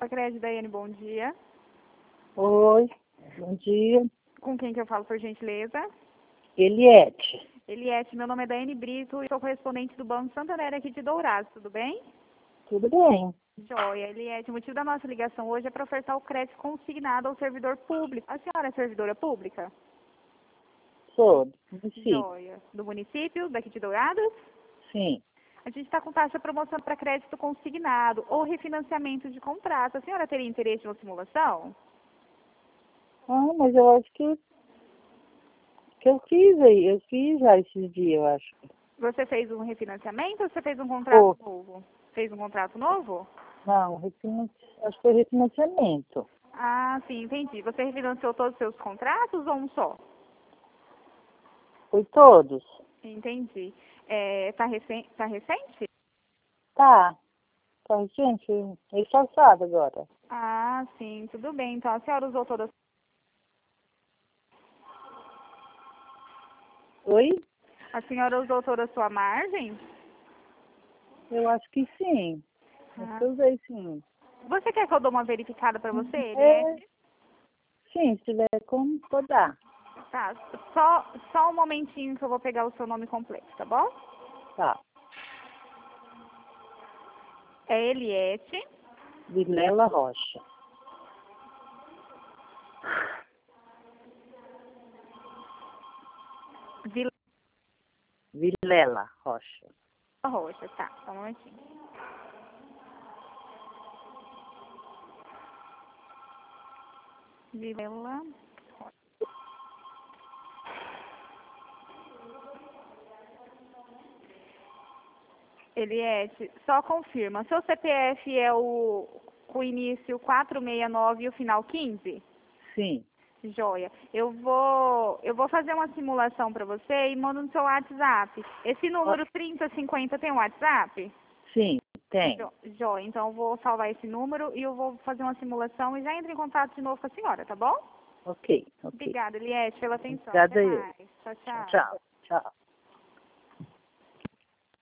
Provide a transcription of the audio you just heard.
Crédito, Daiane, bom dia. Oi, bom dia. Com quem que eu falo, por gentileza? Eliette. Eliette, meu nome é Daiane Brito e sou correspondente do Banco Santander aqui de Dourados, tudo bem? Tudo bem? Joia, Eliette, o motivo da nossa ligação hoje é para ofertar o crédito consignado ao servidor público. A senhora é servidora pública? Sou do município. Joia. Do município, daqui de Dourados? Sim. A gente está com taxa promoção para crédito consignado ou refinanciamento de contrato. A senhora teria interesse em uma simulação? Ah, mas eu acho que eu fiz aí. Eu fiz já esses dias, eu acho. Você fez um refinanciamento ou você fez um contrato Oh, novo? Fez um contrato novo? não, acho que foi refinanciamento. Ah, sim, entendi. Você refinanciou todos os seus contratos ou um só? Foi todos? Entendi. Tá recente? Tá. Tá, gente, reforçado agora. Ah, sim, tudo bem. Então a senhora usou todas. Oi? A senhora usou toda a sua margem? Eu acho que sim. Acho Ah. que eu usei sim. Você quer que eu dou uma verificada para você, É, Eliette? sim, se tiver como, pode dar. Tá, só um momentinho que eu vou pegar o seu nome completo, tá bom? Tá. É Eliette. Vilela Rocha. Vila Vilela Rocha. Roxa, tá, só um momentinho. Vilela. Eliette, só confirma. Seu CPF é o com o início 469 e o final 15? Sim. Joia. Eu vou fazer uma simulação para você e mando no seu WhatsApp. Esse Ó, número 3050 tem um WhatsApp? sim, tem. Joia. Então eu vou salvar esse número e eu vou fazer uma simulação e já entro em contato de novo com a senhora, tá bom? Ok, ok. Obrigada, Eliette, pela atenção. Obrigada Até eu. mais. Tchau, Tchau, tchau. tchau. Tchau.